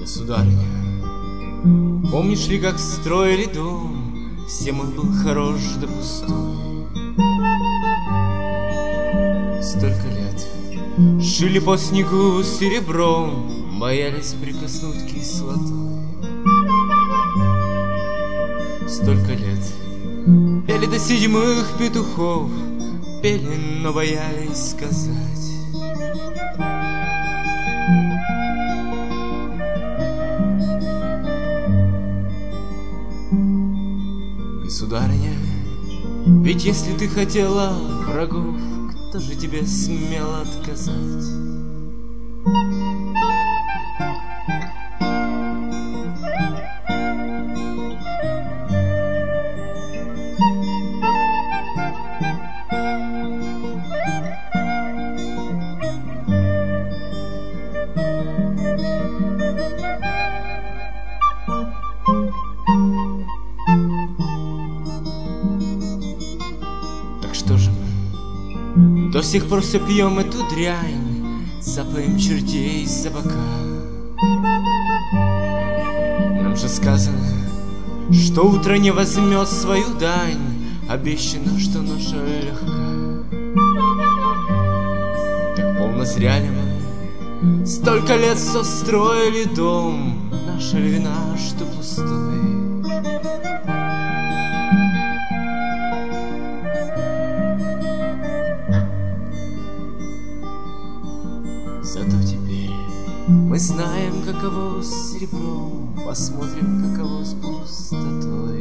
Государыня, помнишь ли, как строили дом? Всем он был хорош да пустой. Столько лет шили по снегу серебром, боялись прикоснуть кислотой. Столько лет пели до седьмых петухов, пели, но боялись сказать. Государыня, ведь если ты хотела врагов, кто же тебе смел отказать? Что же мы до сих пор все пьем эту дрянь, цапаем чертей за бока? Нам же сказано, что утро не возьмет свою дань, обещано, что ноша легка. Так полно зря ли мы столько лет состроили дом, наша ли вина, что пустой? Зато теперь мы знаем, каково с серебром, посмотрим, каково с пустотой.